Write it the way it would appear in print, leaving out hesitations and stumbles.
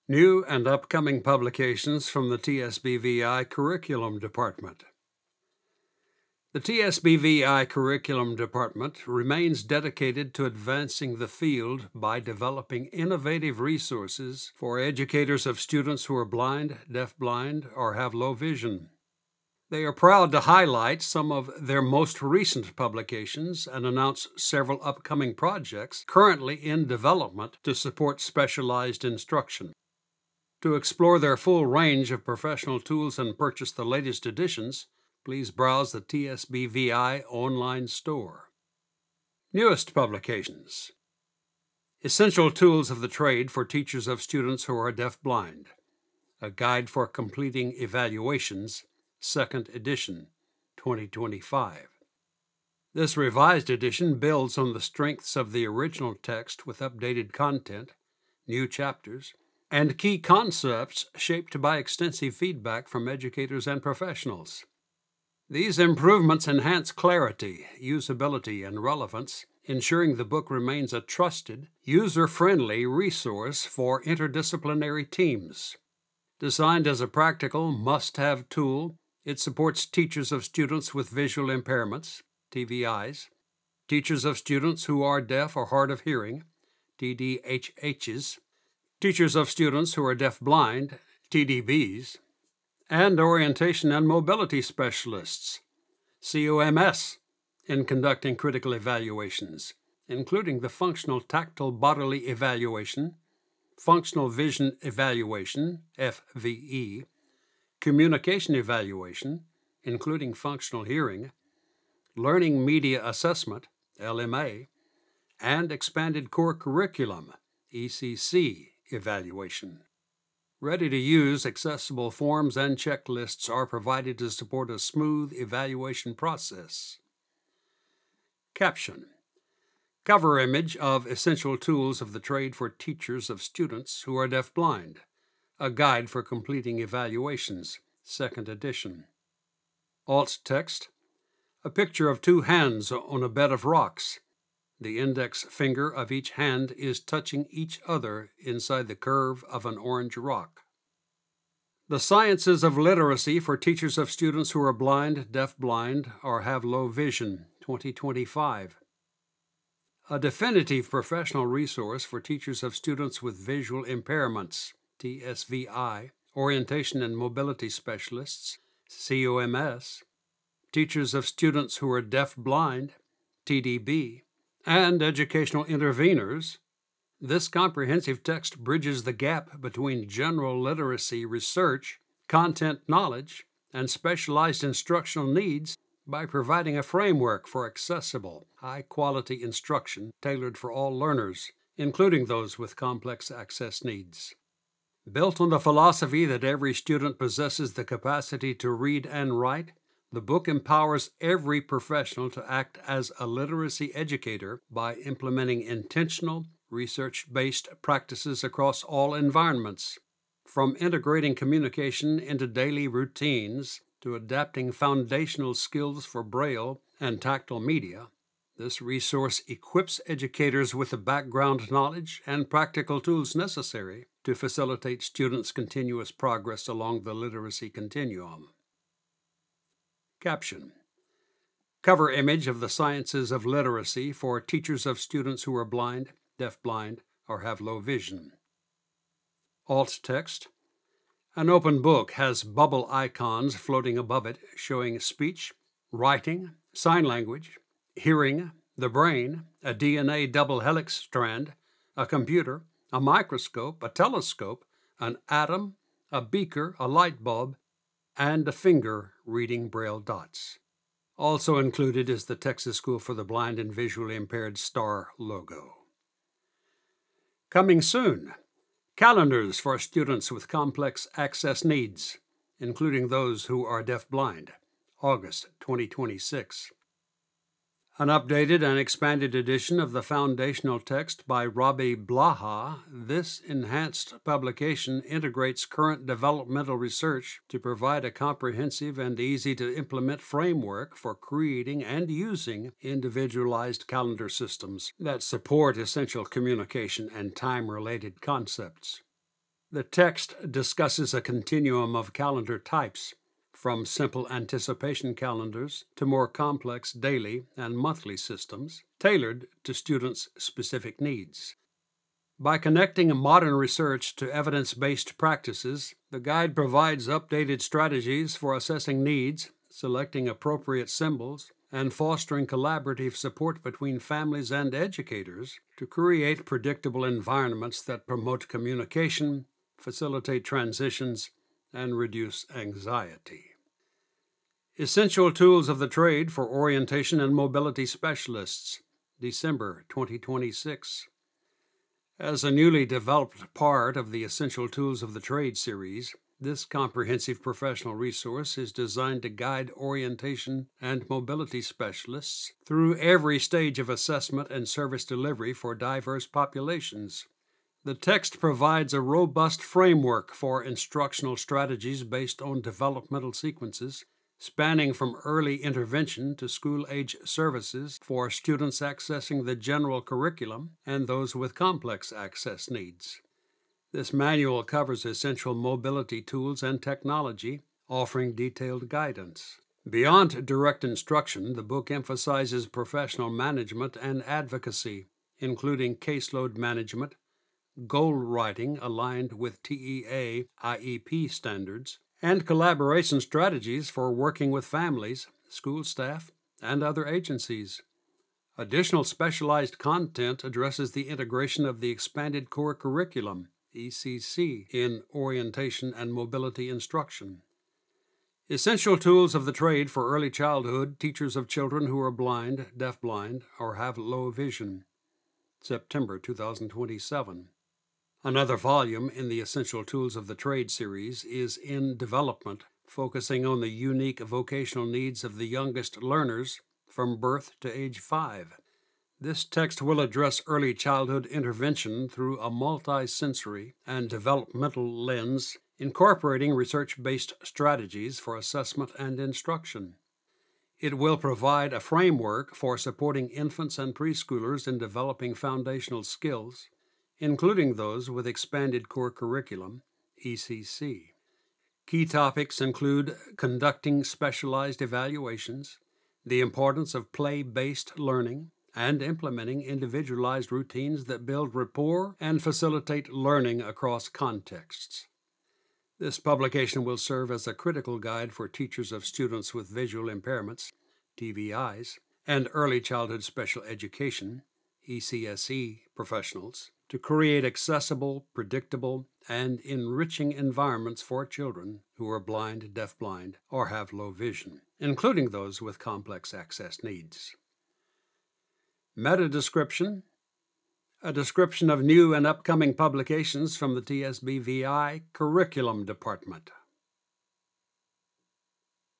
New and upcoming publications from the TSBVI Curriculum Department. The TSBVI Curriculum Department remains dedicated to advancing the field by developing innovative resources for educators of students who are blind, deafblind, or have low vision. They are proud to highlight some of their most recent publications and announce several upcoming projects currently in development to support specialized instruction. To explore their full range of professional tools and purchase the latest editions, please browse the TSBVI online store. Newest publications: Essential Tools of the Trade for Teachers of Students who are Deafblind, A Guide for Completing Evaluations, 2nd edition, 2025. This revised edition builds on the strengths of the original text with updated content, new chapters, and key concepts shaped by extensive feedback from educators and professionals. These improvements enhance clarity, usability, and relevance, ensuring the book remains a trusted, user-friendly resource for interdisciplinary teams. Designed as a practical, must-have tool, it supports teachers of students with visual impairments, TVIs, teachers of students who are deaf or hard of hearing, TDHHs, teachers of students who are deafblind, TDBs, and orientation and mobility specialists, COMS, in conducting critical evaluations, including the Functional Tactile Bodily Evaluation, Functional Vision Evaluation, FVE, Communication Evaluation, including Functional Hearing, Learning Media Assessment, LMA, and Expanded Core Curriculum, ECC, evaluation. Ready-to-use accessible forms and checklists are provided to support a smooth evaluation process. Caption: Cover image of Essential Tools of the Trade for Teachers of Students who are Deafblind, A Guide for Completing Evaluations, 2nd edition. Alt text: A picture of two hands on a bed of rocks. The index finger of each hand is touching each other inside the curve of an orange rock. The Sciences of Literacy for Teachers of Students who are blind, deafblind, or have low vision, 2025. A definitive professional resource for teachers of students with visual impairments, TSVI, orientation and mobility specialists, COMS, teachers of students who are deafblind, TDB, and educational interveners. This comprehensive text bridges the gap between general literacy research, content knowledge, and specialized instructional needs by providing a framework for accessible, high-quality instruction tailored for all learners, including those with complex access needs. Built on the philosophy that every student possesses the capacity to read and write, the book empowers every professional to act as a literacy educator by implementing intentional, research-based practices across all environments. From integrating communication into daily routines to adapting foundational skills for Braille and tactile media, this resource equips educators with the background knowledge and practical tools necessary to facilitate students' continuous progress along the literacy continuum. Caption: Cover image of the Sciences of Literacy for Teachers of Students who are blind, deafblind, or have low vision. Alt text: An open book has bubble icons floating above it showing speech, writing, sign language, hearing, the brain, a DNA double helix strand, a computer, a microscope, a telescope, an atom, a beaker, a light bulb, and a finger reading Braille dots. Also included is the Texas School for the Blind and Visually Impaired STAR logo. Coming soon: calendars for students with complex access needs, including those who are deafblind, August 2026. An updated and expanded edition of the foundational text by Robbie Blaha. This enhanced publication integrates current developmental research to provide a comprehensive and easy-to-implement framework for creating and using individualized calendar systems that support essential communication and time-related concepts. The text discusses a continuum of calendar types, from simple anticipation calendars to more complex daily and monthly systems, tailored to students' specific needs. By connecting modern research to evidence-based practices, the guide provides updated strategies for assessing needs, selecting appropriate symbols, and fostering collaborative support between families and educators to create predictable environments that promote communication, facilitate transitions, and reduce anxiety. Essential Tools of the Trade for Orientation and Mobility Specialists, December 2026. As a newly developed part of the Essential Tools of the Trade series, this comprehensive professional resource is designed to guide orientation and mobility specialists through every stage of assessment and service delivery for diverse populations. The text provides a robust framework for instructional strategies based on developmental sequences, spanning from early intervention to school-age services for students accessing the general curriculum and those with complex access needs. This manual covers essential mobility tools and technology, offering detailed guidance. Beyond direct instruction, the book emphasizes professional management and advocacy, including caseload management, goal writing aligned with TEA IEP standards, and collaboration strategies for working with families, school staff, and other agencies. Additional specialized content addresses the integration of the Expanded Core Curriculum, ECC, in orientation and mobility instruction. Essential Tools of the Trade for Early Childhood Teachers of Children who are blind, deafblind, or have low vision, September 2027. Another volume in the Essential Tools of the Trade series is In Development, focusing on the unique vocational needs of the youngest learners from birth to age 5. This text will address early childhood intervention through a multi-sensory and developmental lens, incorporating research-based strategies for assessment and instruction. It will provide a framework for supporting infants and preschoolers in developing foundational skills, including those with Expanded Core Curriculum, ECC. Key topics include conducting specialized evaluations, the importance of play-based learning, and implementing individualized routines that build rapport and facilitate learning across contexts. This publication will serve as a critical guide for teachers of students with visual impairments, TVIs, and early childhood special education, ECSE, professionals to create accessible, predictable, and enriching environments for children who are blind, deafblind, or have low vision, including those with complex access needs. Meta description: a description of new and upcoming publications from the TSBVI Curriculum Department.